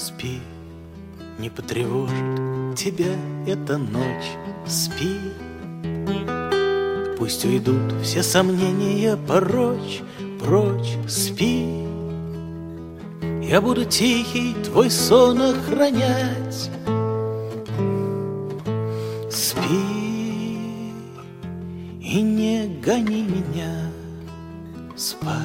Спи, не потревожит тебя эта ночь. Спи, пусть уйдут все сомнения прочь, прочь. Спи, я буду тихий твой сон охранять. Спи и не гони меня спать.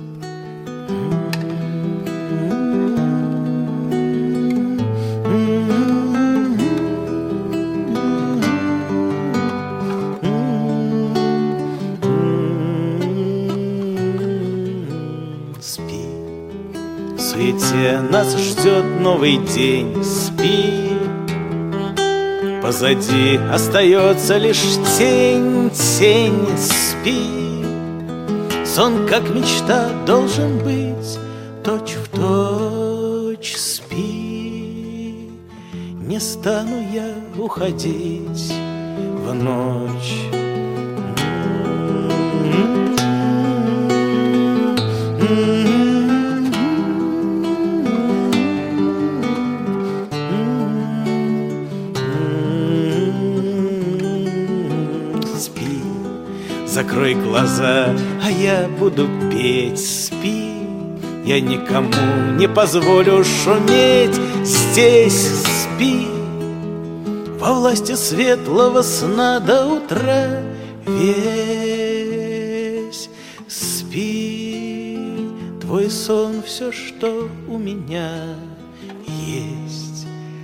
Спи, в суете нас ждет новый день. Спи, позади остается лишь тень, тень. Спи, сон, как мечта, должен быть точь в точь. Спи, не стану я уходить в ночь. Спи, закрой глаза, а я буду петь. Спи, я никому не позволю шуметь здесь. Спи, во власти светлого сна до утра весь. Спи, твой сон все, что у меня есть.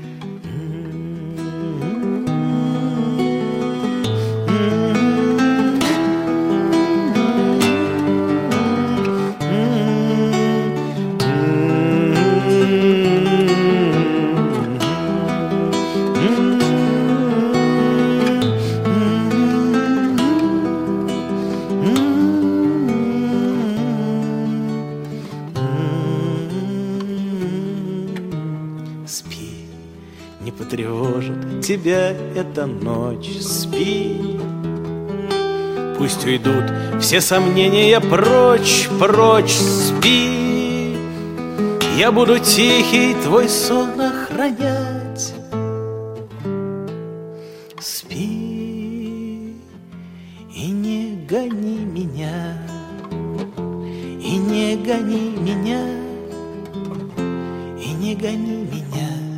Спи, не потревожит тебя эта ночь. Спи, пусть уйдут все сомнения прочь, прочь. Спи, я буду тихий твой сон охранять. Спи и не гони меня, и не гони меня, и не гони меня.